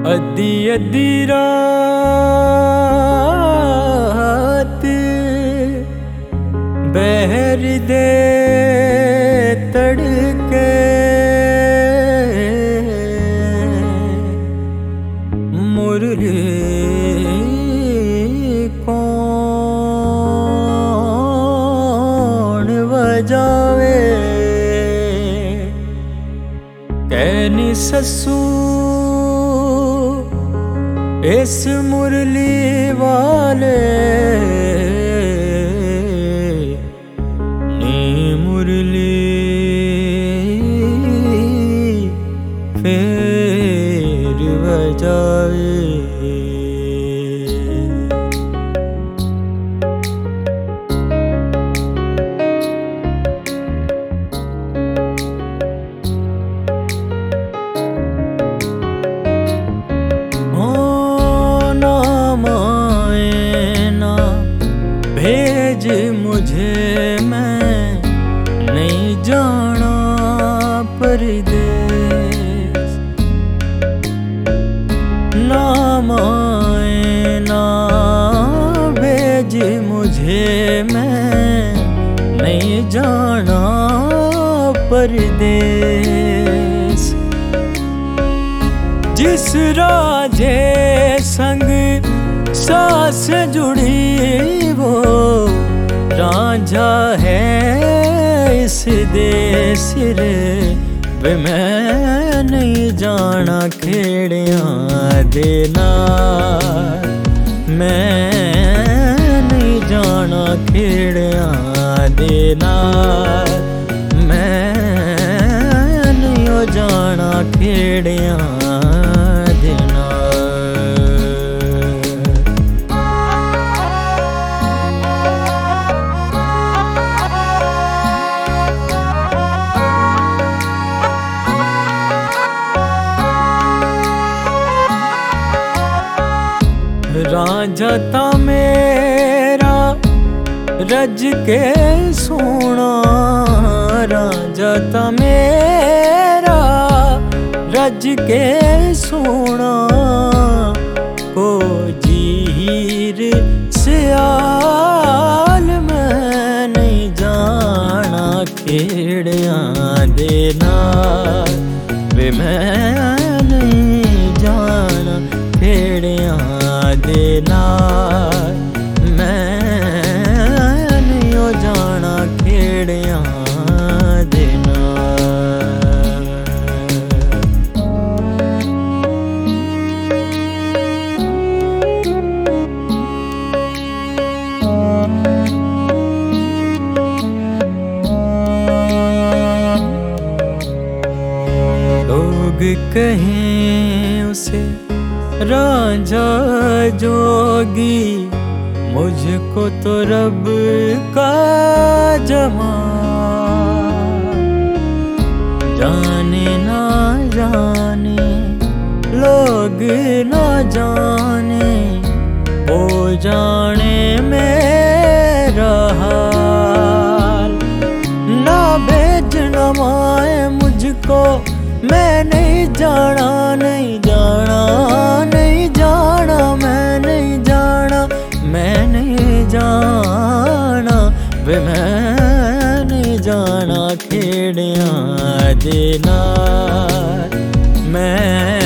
अद्धी अद्धी रात बहर दे तड़के मुरली कौन बजावे कहनी ससू इस मुरली वाले नी मुरली फिर बजावे। भेज मुझे मैं नहीं जाना परदेस, ना माए ना भेज मुझे मैं नहीं जाना परदेस। जिस राजे संग सास जुड़ी वो रांझा है इस देश रे, वे मैं नहीं जाना खेड़िया देना, मैं नहीं जाना खेड़िया देना, मैं नहीं हो जाना खेड़िया देना। रांझा ता मेरा रज के सोना, रांझा ता मेरा रज के सोना, को जीर सियाल मैं नहीं जाना खेड़िया देना, वे मैं नहीं जाना खेड़िया देना, मैं नहीं हो जाना खेड़िया देना। लोग कहें उसे रांझा जोगी, मुझको तो रब का जमाल जाने ना जाने, लोग ना जाने वो जाने मेरा हाल, ना भेजना माए मुझको मैं नहीं जाना, नहीं जाना नहीं जाना, मैं नहीं जाना, मैं नहीं जाना, वे मैं नहीं जाना खेड़िया देना, मैं